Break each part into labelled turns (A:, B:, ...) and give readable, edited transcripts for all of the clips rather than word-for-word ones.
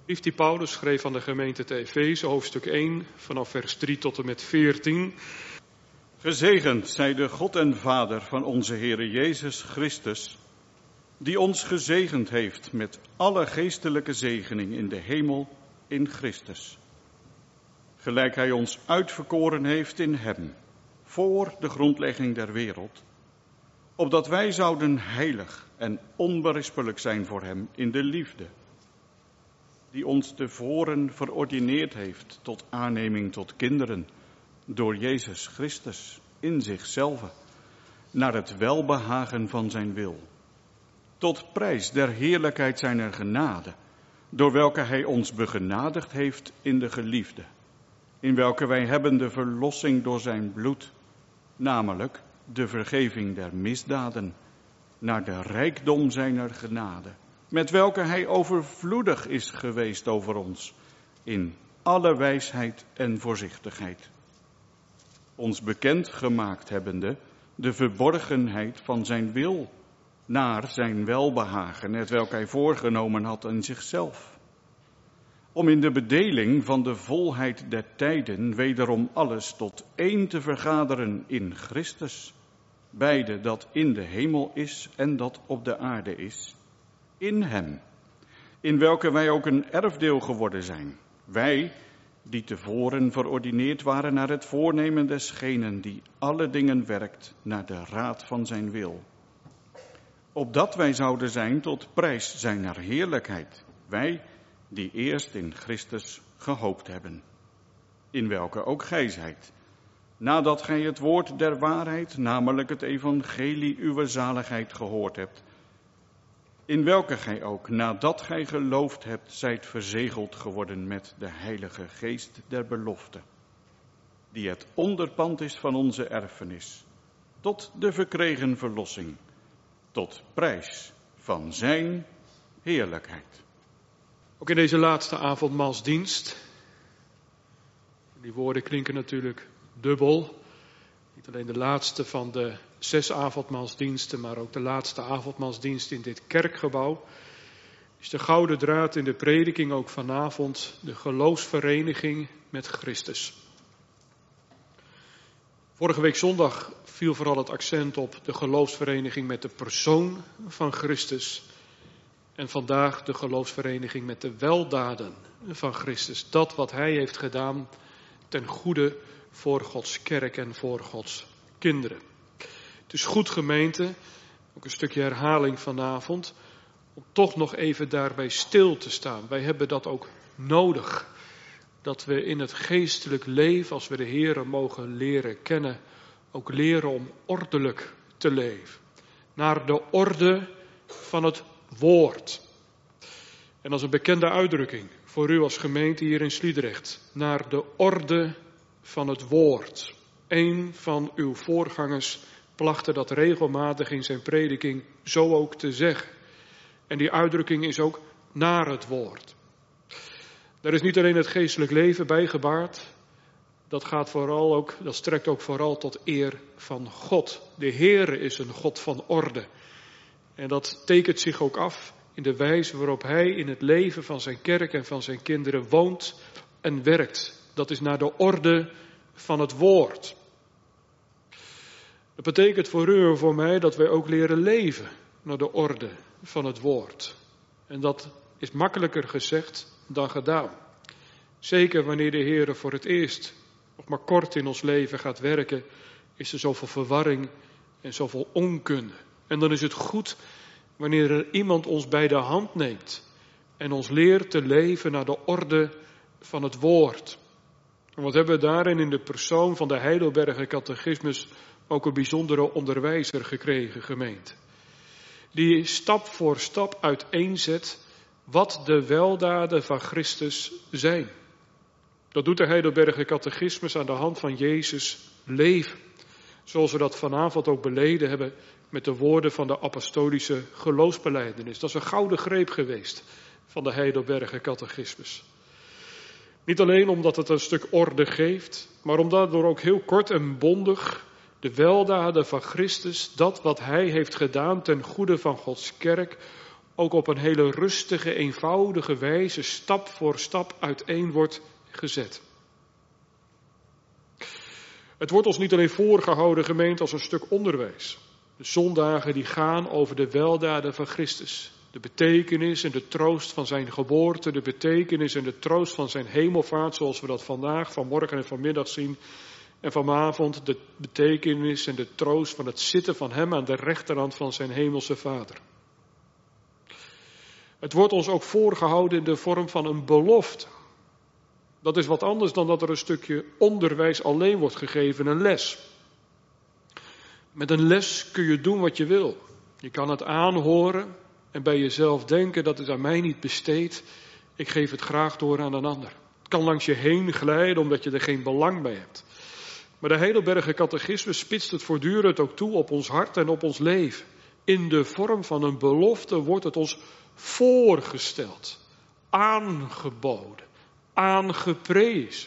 A: Brief die Paulus schreef aan de gemeente te Efeze, hoofdstuk 1, vanaf vers 3 tot en met 14.
B: Gezegend zij de God en Vader van onze Heere Jezus Christus, die ons gezegend heeft met alle geestelijke zegening in de hemel in Christus. Gelijk hij ons uitverkoren heeft in hem, voor de grondlegging der wereld, opdat wij zouden heilig en onberispelijk zijn voor hem in de liefde, die ons tevoren verordineerd heeft tot aanneming tot kinderen, door Jezus Christus in zichzelf, naar het welbehagen van zijn wil, tot prijs der heerlijkheid zijner genade, door welke hij ons begenadigd heeft in de geliefde, in welke wij hebben de verlossing door zijn bloed, namelijk de vergeving der misdaden, naar de rijkdom zijner genade, met welke hij overvloedig is geweest over ons, in alle wijsheid en voorzichtigheid. Ons bekend gemaakt hebbende de verborgenheid van zijn wil, naar zijn welbehagen, hetwelk hij voorgenomen had in zichzelf, om in de bedeling van de volheid der tijden wederom alles tot één te vergaderen in Christus, beide dat in de hemel is en dat op de aarde is, in hem, in welke wij ook een erfdeel geworden zijn, wij die tevoren verordineerd waren naar het voornemen desgenen die alle dingen werkt naar de raad van zijn wil, opdat wij zouden zijn tot prijs zijner heerlijkheid, wij die eerst in Christus gehoopt hebben, in welke ook gij zijt, nadat gij het woord der waarheid, namelijk het evangelie uwer zaligheid gehoord hebt, in welke gij ook, nadat gij geloofd hebt, zijt verzegeld geworden met de Heilige Geest der belofte, die het onderpand is van onze erfenis, tot de verkregen verlossing, tot prijs van zijn heerlijkheid.
A: Ook in deze laatste avondmaalsdienst, die woorden klinken natuurlijk dubbel, niet alleen de laatste van de 6 avondmaalsdiensten, maar ook de laatste avondmaalsdienst in dit kerkgebouw, is de gouden draad in de prediking ook vanavond de geloofsvereniging met Christus. Vorige week zondag viel vooral het accent op de geloofsvereniging met de persoon van Christus. En vandaag de geloofsvereniging met de weldaden van Christus. Dat wat hij heeft gedaan ten goede voor Gods kerk en voor Gods kinderen. Het is goed, gemeente, ook een stukje herhaling vanavond, om toch nog even daarbij stil te staan. Wij hebben dat ook nodig. Dat we in het geestelijk leven, als we de Heere mogen leren kennen, ook leren om ordelijk te leven. Naar de orde van het woord. En als een bekende uitdrukking voor u als gemeente hier in Sliedrecht. Naar de orde van het woord. Een van uw voorgangers plachtte dat regelmatig in zijn prediking zo ook te zeggen. En die uitdrukking is ook naar het woord. Daar is niet alleen het geestelijk leven bij gebaard. Dat strekt ook vooral tot eer van God. De Heere is een God van orde. En dat tekent zich ook af in de wijze waarop hij in het leven van zijn kerk en van zijn kinderen woont en werkt. Dat is naar de orde van het woord. Dat betekent voor u en voor mij dat wij ook leren leven naar de orde van het woord. En dat is makkelijker gezegd dan gedaan. Zeker wanneer de Heere voor het eerst nog maar kort in ons leven gaat werken, is er zoveel verwarring en zoveel onkunde. En dan is het goed wanneer er iemand ons bij de hand neemt en ons leert te leven naar de orde van het woord. En wat hebben we daarin in de persoon van de Heidelberger Catechismus ook een bijzondere onderwijzer gekregen, gemeente. Die stap voor stap uiteenzet wat de weldaden van Christus zijn. Dat doet de Heidelberger Catechismus aan de hand van Jezus' leven. Zoals we dat vanavond ook beleden hebben met de woorden van de apostolische geloofsbelijdenis. Dat is een gouden greep geweest van de Heidelberger Catechismus. Niet alleen omdat het een stuk orde geeft, maar omdat door ook heel kort en bondig de weldaden van Christus, dat wat hij heeft gedaan ten goede van Gods kerk, ook op een hele rustige, eenvoudige wijze, stap voor stap uiteen wordt gezet. Het wordt ons niet alleen voorgehouden, gemeente, als een stuk onderwijs. De zondagen die gaan over de weldaden van Christus. De betekenis en de troost van zijn geboorte, de betekenis en de troost van zijn hemelvaart, zoals we dat vandaag, vanmorgen en vanmiddag zien. En vanavond de betekenis en de troost van het zitten van hem aan de rechterhand van zijn hemelse Vader. Het wordt ons ook voorgehouden in de vorm van een belofte. Dat is wat anders dan dat er een stukje onderwijs alleen wordt gegeven, een les. Met een les kun je doen wat je wil. Je kan het aanhoren en bij jezelf denken, dat is aan mij niet besteed. Ik geef het graag door aan een ander. Het kan langs je heen glijden omdat je er geen belang bij hebt. Maar de Heidelberger Catechismus spitst het voortdurend ook toe op ons hart en op ons leven. In de vorm van een belofte wordt het ons voorgesteld, aangeboden, aangeprezen.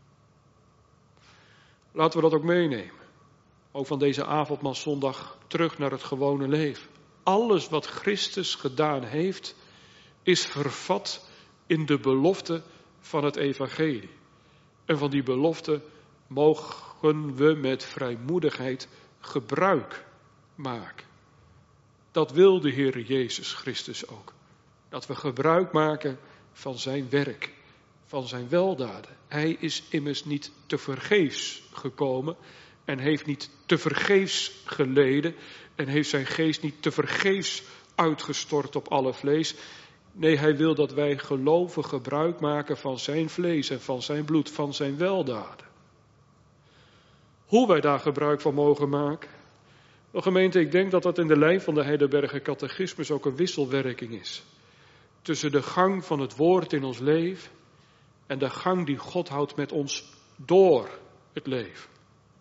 A: Laten we dat ook meenemen. Ook van deze avondmaalszondag terug naar het gewone leven. Alles wat Christus gedaan heeft, is vervat in de belofte van het evangelie. En van die belofte mogen we met vrijmoedigheid gebruik maken. Dat wil de Heer Jezus Christus ook. Dat we gebruik maken van zijn werk, van zijn weldaden. Hij is immers niet tevergeefs gekomen en heeft niet tevergeefs geleden en heeft zijn geest niet tevergeefs uitgestort op alle vlees. Nee, hij wil dat wij geloven gebruik maken van zijn vlees en van zijn bloed, van zijn weldaden. Hoe wij daar gebruik van mogen maken? Wel, gemeente, ik denk dat dat in de lijn van de Heidelberger Catechismus ook een wisselwerking is. Tussen de gang van het woord in ons leven en de gang die God houdt met ons door het leven.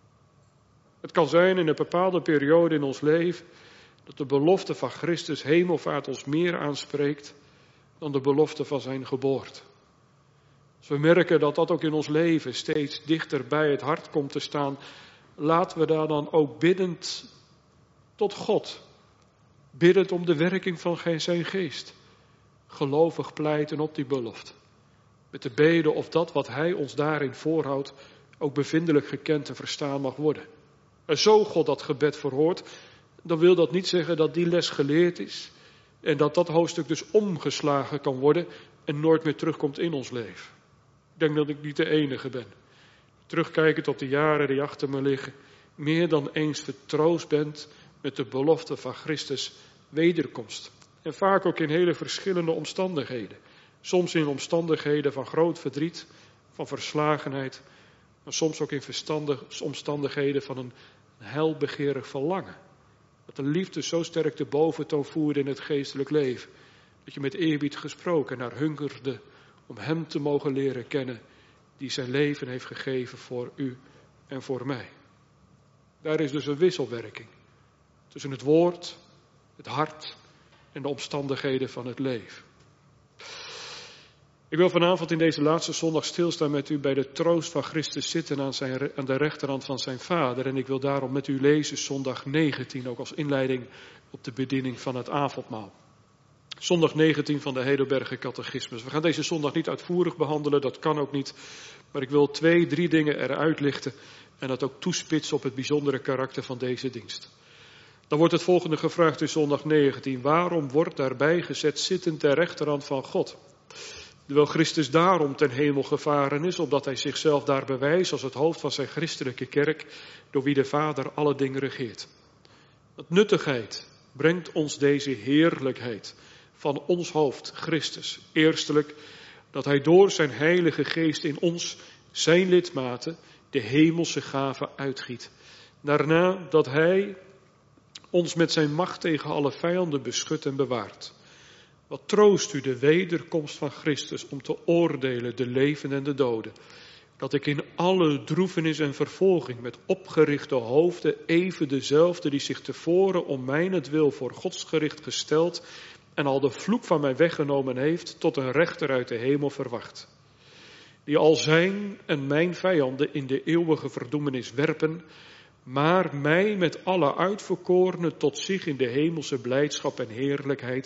A: Het kan zijn in een bepaalde periode in ons leven dat de belofte van Christus hemelvaart ons meer aanspreekt dan de belofte van zijn geboorte. Als we merken dat dat ook in ons leven steeds dichter bij het hart komt te staan, laten we daar dan ook biddend tot God, biddend om de werking van zijn geest, gelovig pleiten op die belofte. Met de bede of dat wat hij ons daarin voorhoudt ook bevindelijk gekend en verstaan mag worden. En zo God dat gebed verhoort, dan wil dat niet zeggen dat die les geleerd is en dat dat hoofdstuk dus omgeslagen kan worden en nooit meer terugkomt in ons leven. Ik denk dat ik niet de enige ben. Terugkijkend op de jaren die achter me liggen, meer dan eens vertroost bent met de belofte van Christus wederkomst. En vaak ook in hele verschillende omstandigheden. Soms in omstandigheden van groot verdriet, van verslagenheid, maar soms ook in omstandigheden van een heilbegeerig verlangen. Dat de liefde zo sterk de boventoon voerde in het geestelijk leven, dat je met eerbied gesproken naar hungerde om hem te mogen leren kennen, die zijn leven heeft gegeven voor u en voor mij. Daar is dus een wisselwerking tussen het woord, het hart en de omstandigheden van het leven. Ik wil vanavond in deze laatste zondag stilstaan met u bij de troost van Christus zitten aan de rechterhand van zijn Vader. En ik wil daarom met u lezen zondag 19, ook als inleiding op de bediening van het avondmaal. Zondag 19 van de Heidelberger Catechismus. We gaan deze zondag niet uitvoerig behandelen, dat kan ook niet. Maar ik wil 2-3 dingen eruit lichten en dat ook toespitsen op het bijzondere karakter van deze dienst. Dan wordt het volgende gevraagd in zondag 19. Waarom wordt daarbij gezet zittend ter rechterhand van God? Terwijl Christus daarom ten hemel gevaren is, opdat hij zichzelf daar bewijst als het hoofd van zijn christelijke kerk, door wie de Vader alle dingen regeert. Wat nuttigheid brengt ons deze heerlijkheid van ons hoofd, Christus. Eerstelijk, dat hij door zijn heilige geest in ons, zijn lidmaten, de hemelse gave uitgiet. Daarna dat hij ons met zijn macht tegen alle vijanden beschut en bewaart. Wat troost u de wederkomst van Christus om te oordelen de levenden en de doden. Dat ik in alle droefenis en vervolging met opgerichte hoofden even dezelfde die zich tevoren om mijnentwil voor Gods gericht gesteld en al de vloek van mij weggenomen heeft, tot een rechter uit de hemel verwacht. Die al zijn en mijn vijanden in de eeuwige verdoemenis werpen, maar mij met alle uitverkorenen tot zich in de hemelse blijdschap en heerlijkheid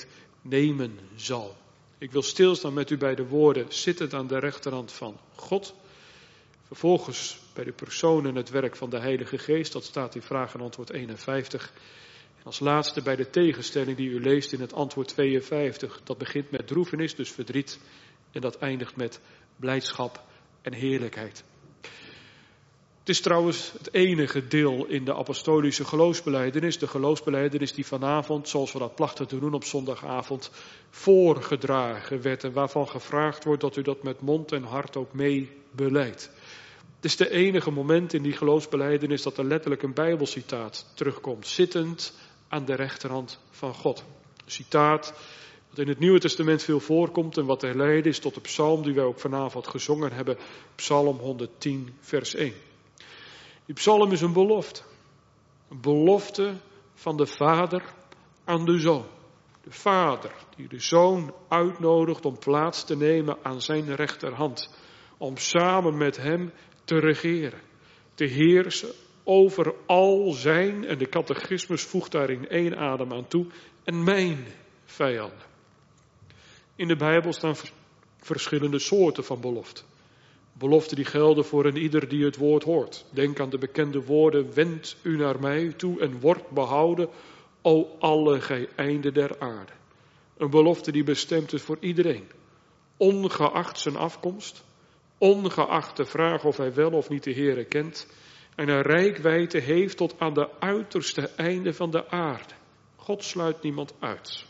A: nemen zal. Ik wil stilstaan met u bij de woorden zittend aan de rechterhand van God. Vervolgens bij de persoon en het werk van de Heilige Geest. Dat staat in vraag en antwoord 51. En als laatste bij de tegenstelling die u leest in het antwoord 52. Dat begint met droefenis, dus verdriet. En dat eindigt met blijdschap en heerlijkheid. Het is trouwens het enige deel in de apostolische geloofsbelijdenis. De geloofsbelijdenis die vanavond, zoals we dat plachten te doen op zondagavond, voorgedragen werd. En waarvan gevraagd wordt dat u dat met mond en hart ook mee belijdt. Het is de enige moment in die geloofsbelijdenis dat er letterlijk een bijbelcitaat terugkomt. Zittend aan de rechterhand van God. Een citaat wat in het Nieuwe Testament veel voorkomt en wat herleid is tot de psalm die wij ook vanavond gezongen hebben. Psalm 110 vers 1. Die psalm is een belofte. Een belofte van de Vader aan de Zoon. De Vader die de Zoon uitnodigt om plaats te nemen aan zijn rechterhand. Om samen met hem te regeren. Te heersen over al zijn, en de catechismus voegt daar in één adem aan toe, en mijn vijanden. In de Bijbel staan verschillende soorten van beloften. Beloften die gelden voor een ieder die het woord hoort. Denk aan de bekende woorden, wend u naar mij toe en wordt behouden, o alle gij einden der aarde. Een belofte die bestemd is voor iedereen, ongeacht zijn afkomst, ongeacht de vraag of hij wel of niet de Heere kent, en een reikwijdte heeft tot aan de uiterste einden van de aarde. God sluit niemand uit.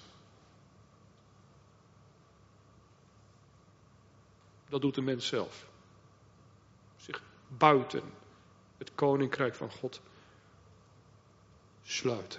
A: Dat doet de mens zelf. Zich buiten het koninkrijk van God sluiten.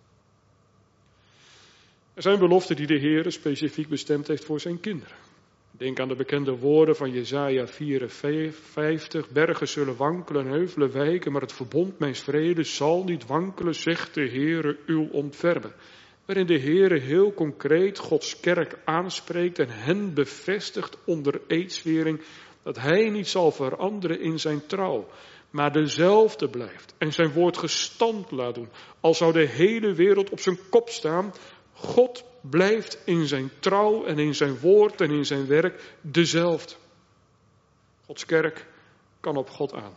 A: Er zijn beloften die de Heer specifiek bestemd heeft voor zijn kinderen. Denk aan de bekende woorden van Jesaja 54. Bergen zullen wankelen en heuvelen wijken, maar het verbond mijns vredes zal niet wankelen, zegt de Heere uw ontfermer. Waarin de Heere heel concreet Gods kerk aanspreekt en hen bevestigt onder eedswering dat hij niet zal veranderen in zijn trouw, maar dezelfde blijft en zijn woord gestand laat doen. Al zou de hele wereld op zijn kop staan, God blijft in zijn trouw en in zijn woord en in zijn werk dezelfde. Gods kerk kan op God aan.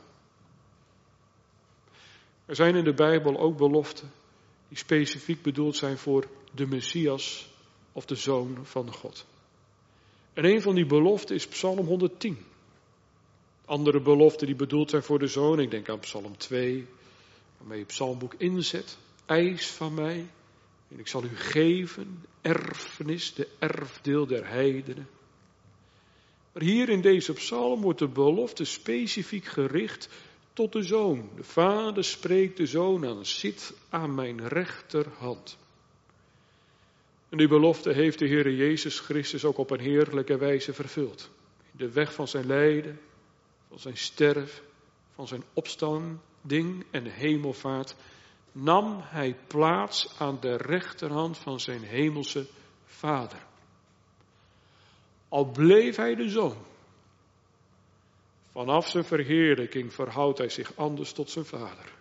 A: Er zijn in de Bijbel ook beloften die specifiek bedoeld zijn voor de Messias of de Zoon van God. En een van die beloften is Psalm 110. Andere beloften die bedoeld zijn voor de Zoon, ik denk aan Psalm 2, waarmee je psalmboek inzet. Eis van mij en ik zal u geven, erfenis, de erfdeel der heidenen. Maar hier in deze psalm wordt de belofte specifiek gericht tot de Zoon. De Vader spreekt de Zoon aan, zit aan mijn rechterhand. En die belofte heeft de Heer Jezus Christus ook op een heerlijke wijze vervuld. In de weg van zijn lijden, van zijn sterf, van zijn opstanding en de hemelvaart, nam hij plaats aan de rechterhand van zijn hemelse Vader. Al bleef hij de Zoon, vanaf zijn verheerlijking verhoudt hij zich anders tot zijn Vader.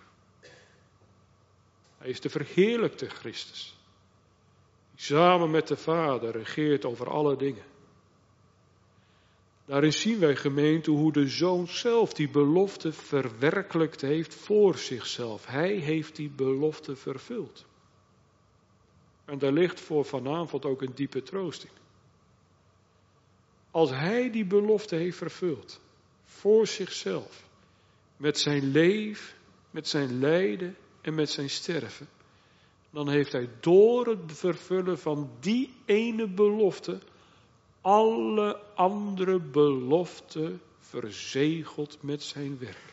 A: Hij is de verheerlijkte Christus, die samen met de Vader regeert over alle dingen. Daarin zien wij, gemeente, hoe de Zoon zelf die belofte verwerkelijkt heeft voor zichzelf. Hij heeft die belofte vervuld. En daar ligt voor vanavond ook een diepe troost in. Als hij die belofte heeft vervuld, voor zichzelf, met zijn leven, met zijn lijden en met zijn sterven, dan heeft hij door het vervullen van die ene belofte alle andere beloften verzegeld met zijn werk.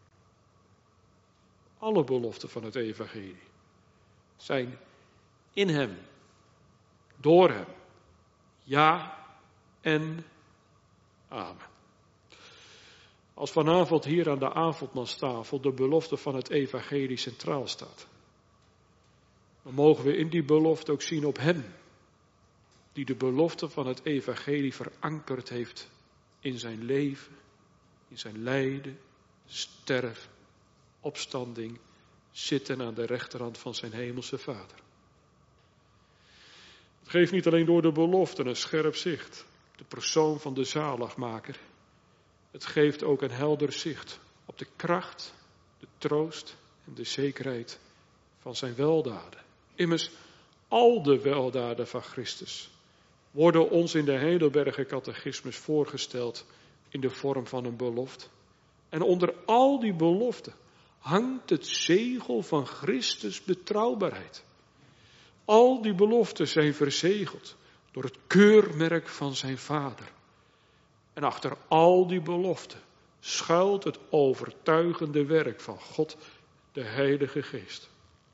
A: Alle beloften van het evangelie zijn in hem, door hem, ja en amen. Als vanavond hier aan de avondmaalstafel de belofte van het evangelie centraal staat, dan mogen we in die belofte ook zien op hem, die de belofte van het evangelie verankerd heeft in zijn leven, in zijn lijden, sterf, opstanding, zitten aan de rechterhand van zijn hemelse Vader. Het geeft niet alleen door de beloften een scherp zicht, de persoon van de zaligmaker. Het geeft ook een helder zicht op de kracht, de troost en de zekerheid van zijn weldaden. Immers, al de weldaden van Christus worden ons in de Heidelberger Catechismus voorgesteld in de vorm van een belofte. En onder al die beloften hangt het zegel van Christus betrouwbaarheid. Al die beloften zijn verzegeld door het keurmerk van zijn Vader. En achter al die beloften schuilt het overtuigende werk van God, de Heilige Geest.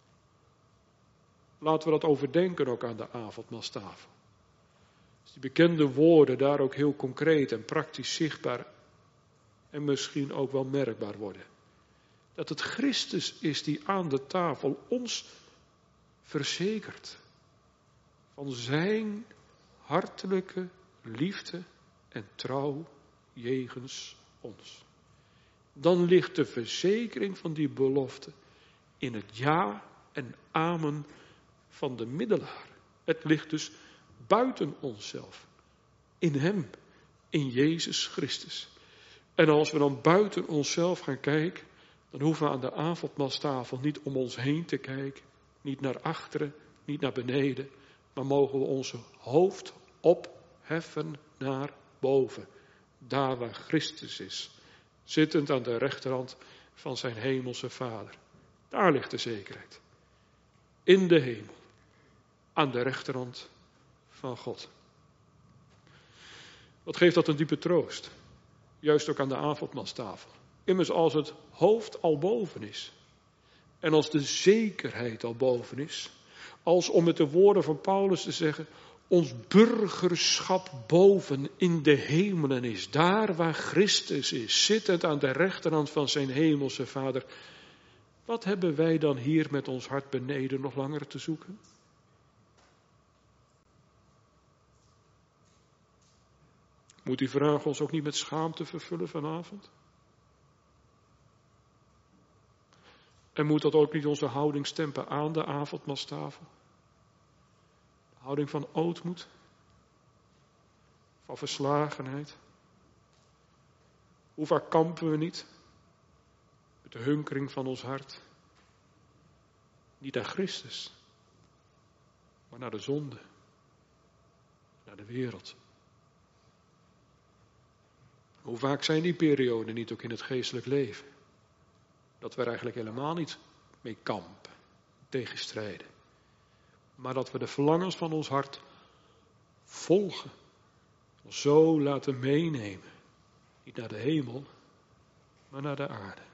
A: Laten we dat overdenken ook aan de avondmaalstafel. Die bekende woorden daar ook heel concreet en praktisch zichtbaar en misschien ook wel merkbaar worden. Dat het Christus is die aan de tafel ons verzekert van zijn hartelijke liefde en trouw jegens ons. Dan ligt de verzekering van die belofte in het ja en amen van de middelaar. Het ligt dus buiten onszelf, in hem, in Jezus Christus. En als we dan buiten onszelf gaan kijken, dan hoeven we aan de avondmaalstafel niet om ons heen te kijken, niet naar achteren, niet naar beneden, maar mogen we onze hoofd opheffen naar boven, daar waar Christus is, zittend aan de rechterhand van zijn hemelse Vader. Daar ligt de zekerheid. In de hemel, aan de rechterhand van God. Wat geeft dat een diepe troost? Juist ook aan de avondmaalstafel. Immers als het hoofd al boven is. En als de zekerheid al boven is. Als om met de woorden van Paulus te zeggen. Ons burgerschap boven in de hemelen is. Daar waar Christus is. Zittend aan de rechterhand van zijn hemelse Vader. Wat hebben wij dan hier met ons hart beneden nog langer te zoeken? Moet die vraag ons ook niet met schaamte vervullen vanavond? En moet dat ook niet onze houding stempen aan de avondmaalstafel? De houding van ootmoed? Van verslagenheid? Hoe vaak kampen we niet met de hunkering van ons hart? Niet naar Christus, maar naar de zonde, naar de wereld. Hoe vaak zijn die perioden niet ook in het geestelijk leven? Dat we er eigenlijk helemaal niet mee kampen, tegenstrijden. Maar dat we de verlangens van ons hart volgen. Ons zo laten meenemen. Niet naar de hemel, maar naar de aarde.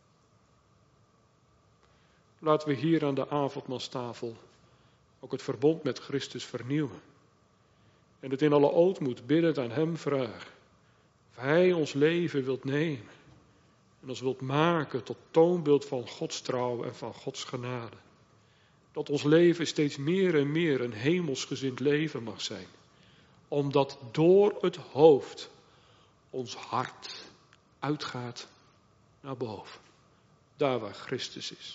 A: Laten we hier aan de avondmaalstafel ook het verbond met Christus vernieuwen. En het in alle ootmoed biddend aan hem vragen. Of hij ons leven wilt nemen. En ons wilt maken tot toonbeeld van Gods trouw en van Gods genade. Dat ons leven steeds meer en meer een hemelsgezind leven mag zijn. Omdat door het hoofd ons hart uitgaat naar boven. Daar waar Christus is.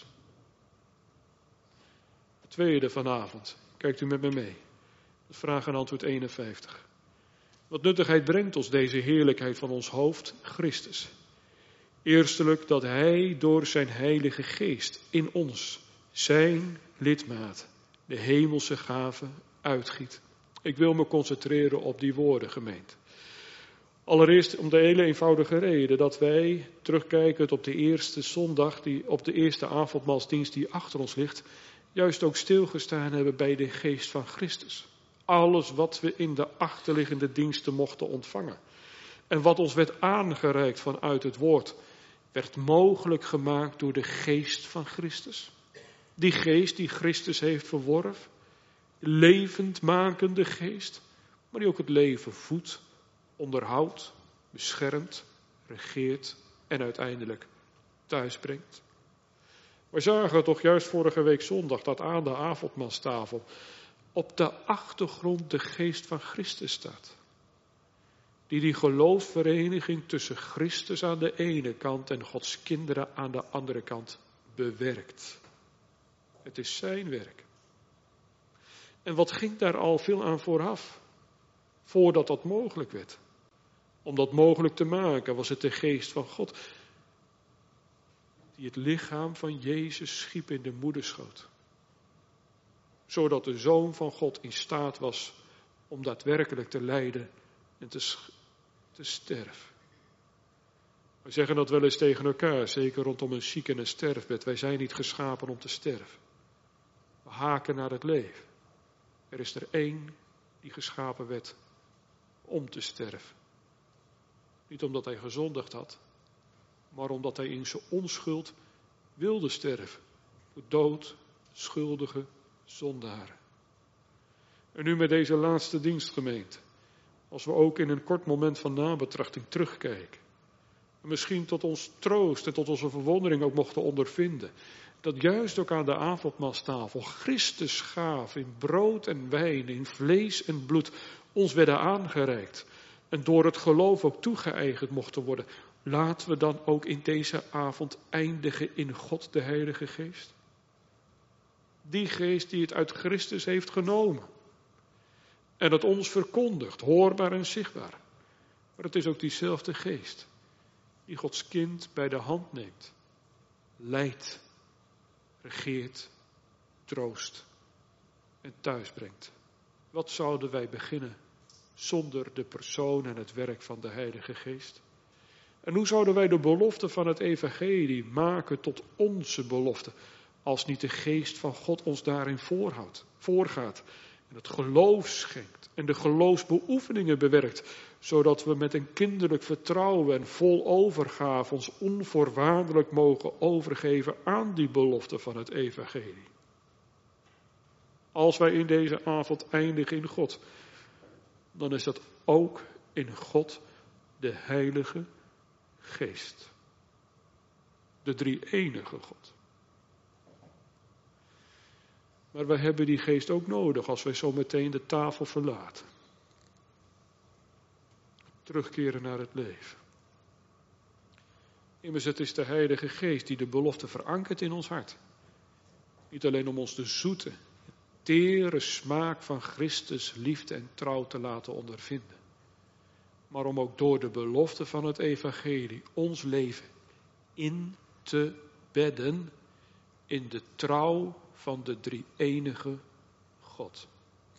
A: Het tweede vanavond. Kijkt u met me mee. Vraag en antwoord 51. Wat nuttigheid brengt ons deze heerlijkheid van ons hoofd, Christus? Eerstelijk dat hij door zijn heilige geest in ons, zijn lidmaat, de hemelse gave uitgiet. Ik wil me concentreren op die woorden, gemeente. Allereerst om de hele eenvoudige reden dat wij terugkijkend op de eerste zondag, op de eerste avondmaalsdienst die achter ons ligt, juist ook stilgestaan hebben bij de geest van Christus. Alles wat we in de achterliggende diensten mochten ontvangen. En wat ons werd aangereikt vanuit het woord, werd mogelijk gemaakt door de geest van Christus. Die geest die Christus heeft verworven. Levendmakende geest. Maar die ook het leven voedt, onderhoudt, beschermt, regeert en uiteindelijk thuisbrengt. We zagen toch juist vorige week zondag dat aan de avondmaalstafel op de achtergrond de geest van Christus staat. Die geloofsvereniging tussen Christus aan de ene kant en Gods kinderen aan de andere kant bewerkt. Het is zijn werk. En wat ging daar al veel aan vooraf? Voordat dat mogelijk werd. Om dat mogelijk te maken was het de geest van God. Die het lichaam van Jezus schiep in de moederschoot. Zodat de Zoon van God in staat was om daadwerkelijk te lijden en te sterven. We zeggen dat wel eens tegen elkaar, zeker rondom een ziek en een sterfbed. Wij zijn niet geschapen om te sterven. We haken naar het leven. Er is er één die geschapen werd om te sterven. Niet omdat hij gezondigd had, maar omdat hij in zijn onschuld wilde sterven. Voor doodschuldige zondaren. En nu met deze laatste dienstgemeente, als we ook in een kort moment van nabetrachting terugkijken. En misschien tot ons troost en tot onze verwondering ook mochten ondervinden. Dat juist ook aan de avondmaalstafel Christus gaf in brood en wijn, in vlees en bloed, ons werden aangereikt. En door het geloof ook toegeëigend mochten worden. Laten we dan ook in deze avond eindigen in God de Heilige Geest. Die geest die het uit Christus heeft genomen. En het ons verkondigt, hoorbaar en zichtbaar. Maar het is ook diezelfde geest die Gods kind bij de hand neemt. Leidt, regeert, troost en thuisbrengt. Wat zouden wij beginnen zonder de persoon en het werk van de Heilige Geest? En hoe zouden wij de belofte van het evangelie maken tot onze belofte, als niet de geest van God ons daarin voorgaat en het geloof schenkt en de geloofsbeoefeningen bewerkt, zodat we met een kinderlijk vertrouwen en vol overgave ons onvoorwaardelijk mogen overgeven aan die belofte van het evangelie. Als wij in deze avond eindigen in God, dan is dat ook in God de Heilige Geest. De drie-enige God. Maar we hebben die geest ook nodig als wij zo meteen de tafel verlaten. Terugkeren naar het leven. Immers het is de Heilige Geest die de belofte verankert in ons hart. Niet alleen om ons de zoete, tere smaak van Christus liefde en trouw te laten ondervinden. Maar om ook door de belofte van het evangelie ons leven in te bedden in de trouw van de drie-enige God.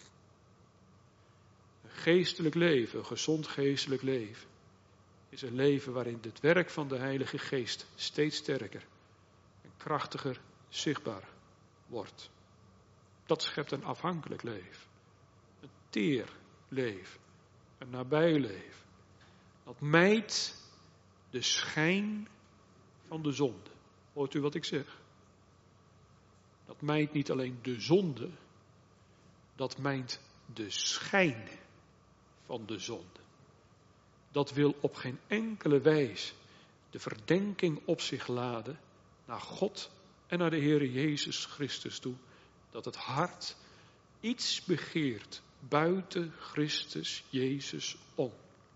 A: Een geestelijk leven, een gezond geestelijk leven, is een leven waarin het werk van de Heilige Geest steeds sterker en krachtiger zichtbaar wordt. Dat schept een afhankelijk leven, een teer leven, een nabij leven. Dat mijt de schijn van de zonde. Hoort u wat ik zeg? Dat mijt niet alleen de zonde, dat mijt de schijn van de zonde. Dat wil op geen enkele wijze de verdenking op zich laden naar God en naar de Heere Jezus Christus toe, dat het hart iets begeert buiten Christus Jezus om.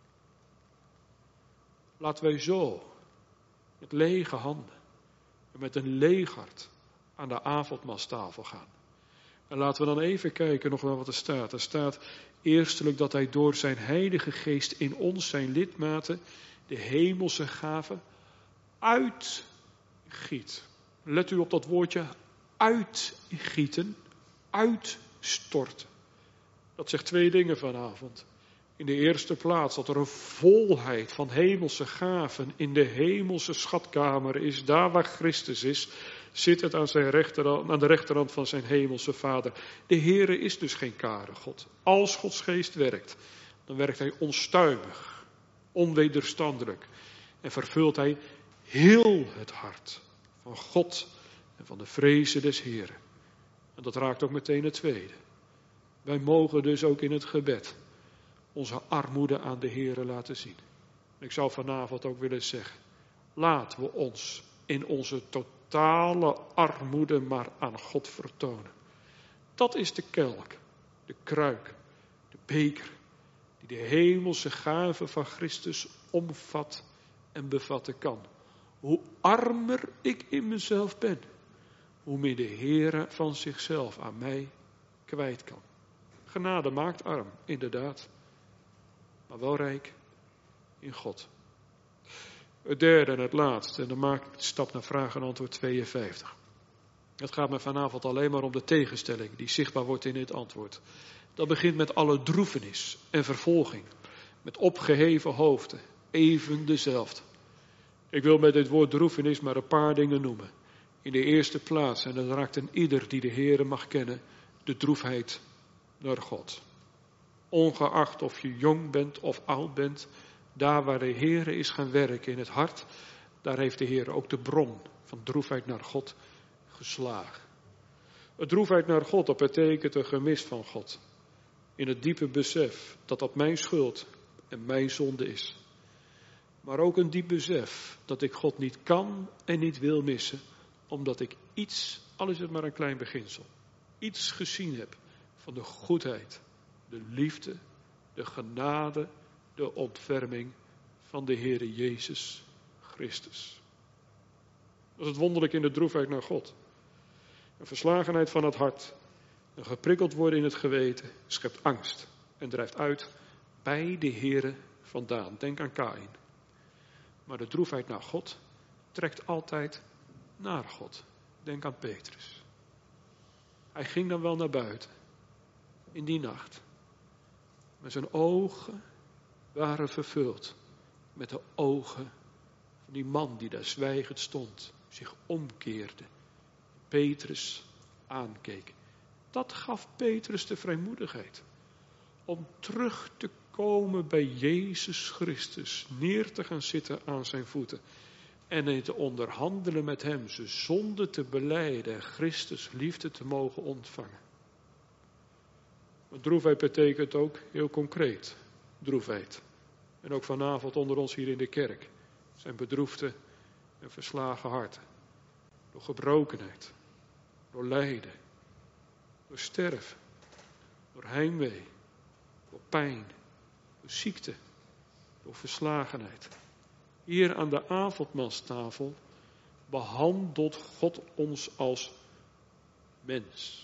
A: Laten wij zo met lege handen en met een leeg hart aan de avondmaalstafel gaan. En laten we dan even kijken nog wel wat er staat. Er staat eerstelijk dat hij door zijn Heilige Geest in ons, zijn lidmaten, de hemelse gaven uitgiet. Let u op dat woordje uitgieten, uitstorten. Dat zegt twee dingen vanavond. In de eerste plaats dat er een volheid van hemelse gaven in de hemelse schatkamer is. Daar waar Christus is, zit het aan de rechterhand van zijn hemelse Vader. De Heere is dus geen kare God. Als Gods geest werkt, dan werkt hij onstuimig, onwederstandelijk. En vervult hij heel het hart van God en van de vrezen des Heeren. En dat raakt ook meteen het tweede. Wij mogen dus ook in het gebed onze armoede aan de Heere laten zien. Ik zou vanavond ook willen zeggen, laten we ons in onze totale armoede maar aan God vertonen. Dat is de kelk, de kruik, de beker, die de hemelse gave van Christus omvat en bevatten kan. Hoe armer ik in mezelf ben, hoe meer de Heere van zichzelf aan mij kwijt kan. Genade maakt arm, inderdaad. Maar wel rijk in God. Het derde en het laatste, en dan maak ik de stap naar vraag en antwoord 52. Het gaat me vanavond alleen maar om de tegenstelling die zichtbaar wordt in dit antwoord. Dat begint met alle droefenis en vervolging. Met opgeheven hoofden, even dezelfde. Ik wil met dit woord droefenis maar een paar dingen noemen. In de eerste plaats, en dat raakt een ieder die de Heere mag kennen, de droefheid naar God. Ongeacht of je jong bent of oud bent, daar waar de Heere is gaan werken in het hart, daar heeft de Heere ook de bron van droefheid naar God geslagen. Het droefheid naar God, dat betekent een gemis van God. In het diepe besef dat dat mijn schuld en mijn zonde is. Maar ook een diep besef dat ik God niet kan en niet wil missen, omdat ik iets, al is het maar een klein beginsel, iets gezien heb van de goedheid, de liefde, de genade, de ontferming van de Heere Jezus Christus. Dat is het wonderlijk in de droefheid naar God. Een verslagenheid van het hart, een geprikkeld worden in het geweten, schept angst en drijft uit bij de Heere vandaan. Denk aan Kaïn. Maar de droefheid naar God trekt altijd naar God. Denk aan Petrus. Hij ging dan wel naar buiten in die nacht. Maar zijn ogen waren vervuld met de ogen van die man die daar zwijgend stond, zich omkeerde, Petrus aankeek. Dat gaf Petrus de vrijmoedigheid om terug te komen bij Jezus Christus, neer te gaan zitten aan zijn voeten en te onderhandelen met hem, zijn zonde te belijden en Christus liefde te mogen ontvangen. Maar droefheid betekent ook heel concreet droefheid. En ook vanavond onder ons hier in de kerk zijn bedroefde en verslagen harten. Door gebrokenheid, door lijden, door sterven, door heimwee, door pijn, door ziekte, door verslagenheid. Hier aan de avondmaalstafel behandelt God ons als mens.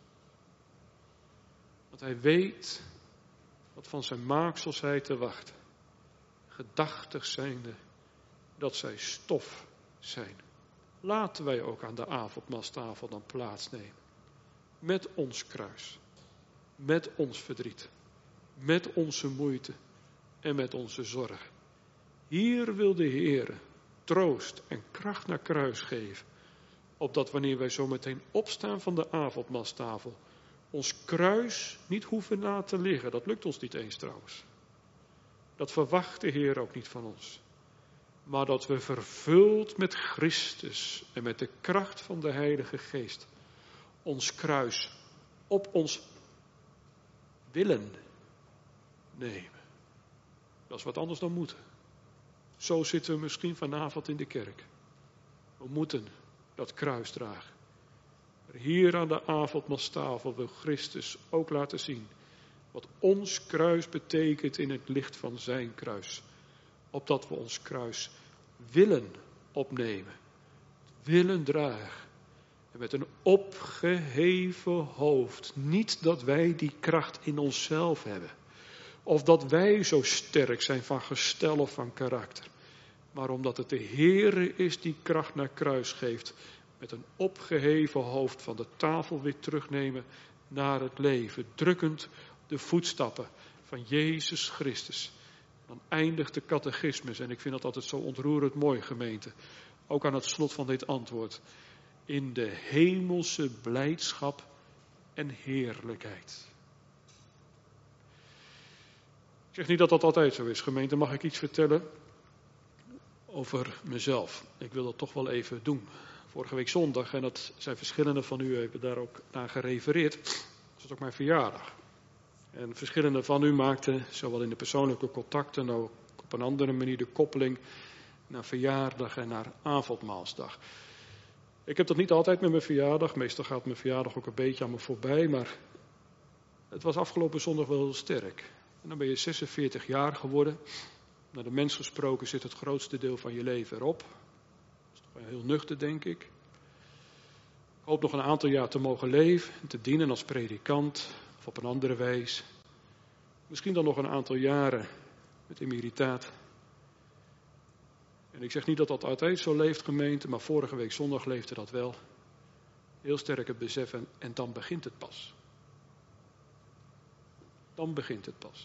A: Want hij weet wat van zijn maaksels hij te wachten. Gedachtig zijnde dat zij stof zijn. Laten wij ook aan de avondmaalstafel dan plaatsnemen. Met ons kruis. Met ons verdriet. Met onze moeite. En met onze zorg. Hier wil de Heere troost en kracht naar kruis geven. Opdat wanneer wij zo meteen opstaan van de avondmaalstafel, ons kruis niet hoeven na te liggen. Dat lukt ons niet eens trouwens. Dat verwacht de Heer ook niet van ons. Maar dat we vervuld met Christus en met de kracht van de Heilige Geest ons kruis op ons willen nemen. Dat is wat anders dan moeten. Zo zitten we misschien vanavond in de kerk. We moeten dat kruis dragen. Maar hier aan de avondmaalstafel wil Christus ook laten zien wat ons kruis betekent in het licht van zijn kruis. Opdat we ons kruis willen opnemen, willen dragen. En met een opgeheven hoofd. Niet dat wij die kracht in onszelf hebben. Of dat wij zo sterk zijn van gestel of van karakter. Maar omdat het de Heere is die kracht naar kruis geeft. Met een opgeheven hoofd van de tafel weer terugnemen naar het leven. Drukkend de voetstappen van Jezus Christus. Dan eindigt de catechismus. En ik vind dat altijd zo ontroerend mooi, gemeente. Ook aan het slot van dit antwoord. In de hemelse blijdschap en heerlijkheid. Ik zeg niet dat dat altijd zo is, gemeente. Mag ik iets vertellen over mezelf? Ik wil dat toch wel even doen. Vorige week zondag, en dat zijn verschillende van u hebben daar ook naar gerefereerd, was het ook mijn verjaardag. En verschillende van u maakten, zowel in de persoonlijke contacten, ook op een andere manier de koppeling naar verjaardag en naar avondmaalsdag. Ik heb dat niet altijd met mijn verjaardag. Meestal gaat mijn verjaardag ook een beetje aan me voorbij. Maar het was afgelopen zondag wel heel sterk. En dan ben je 46 jaar geworden. Naar de mens gesproken zit het grootste deel van je leven erop. Dat is toch wel heel nuchter, denk ik. Ik hoop nog een aantal jaar te mogen leven. En te dienen als predikant. of op een andere wijze. Misschien dan nog een aantal jaren met emeritaat. En ik zeg niet dat dat altijd zo leeft, gemeente, maar vorige week zondag leefde dat wel. Heel sterk het besef en dan begint het pas. Dan begint het pas.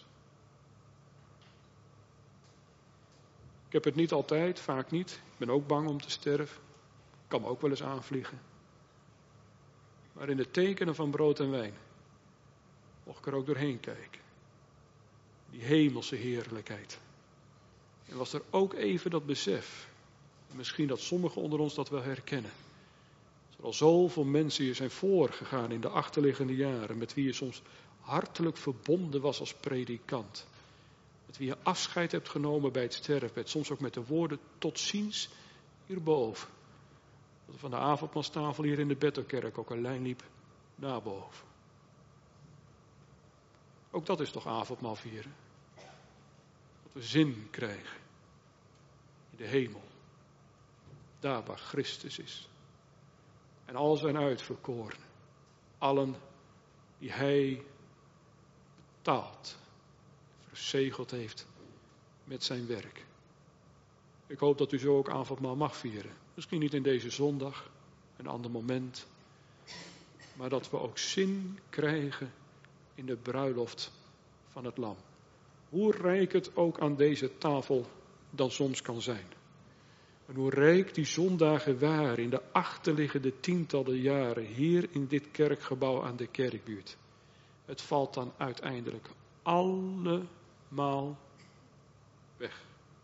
A: Ik heb het niet altijd, vaak niet. Ik ben ook bang om te sterven. Kan me ook wel eens aanvliegen. Maar in de tekenen van brood en wijn mocht ik er ook doorheen kijken. Die hemelse heerlijkheid. En was er ook even dat besef. Misschien dat sommigen onder ons dat wel herkennen. Dat er al zoveel mensen hier zijn voorgegaan in de achterliggende jaren. Met wie je soms hartelijk verbonden was als predikant. Met wie je afscheid hebt genomen bij het sterfbed. Soms ook met de woorden tot ziens hierboven. Dat er van de avondmaalstafel hier in de Bethelkerk ook een lijn liep naar boven. Ook dat is toch avondmaal vieren. Dat we zin krijgen in de hemel. Daar waar Christus is. En al zijn uitverkoren. Allen die hij betaald, verzegeld heeft met zijn werk. Ik hoop dat u zo ook avondmaal mag vieren. Misschien niet in deze zondag, een ander moment. Maar dat we ook zin krijgen in de bruiloft van het lam. Hoe rijk het ook aan deze tafel dan soms kan zijn. En hoe rijk die zondagen waren in de achterliggende tientallen jaren hier in dit kerkgebouw aan de kerkbuurt. Het valt dan uiteindelijk allemaal weg.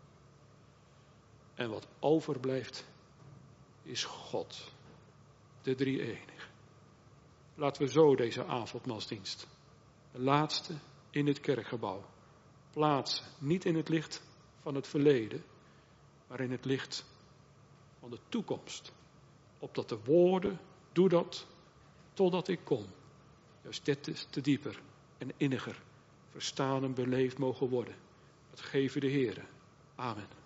A: En wat overblijft is God, de drie-enige. Laten we zo deze avondmaalsdienst, de laatste in het kerkgebouw, plaatsen. Niet in het licht van het verleden, maar in het licht van de toekomst. Opdat de woorden, doe dat totdat ik kom. Juist dit is te dieper en inniger verstaan en beleefd mogen worden. Dat geven de Heere. Amen.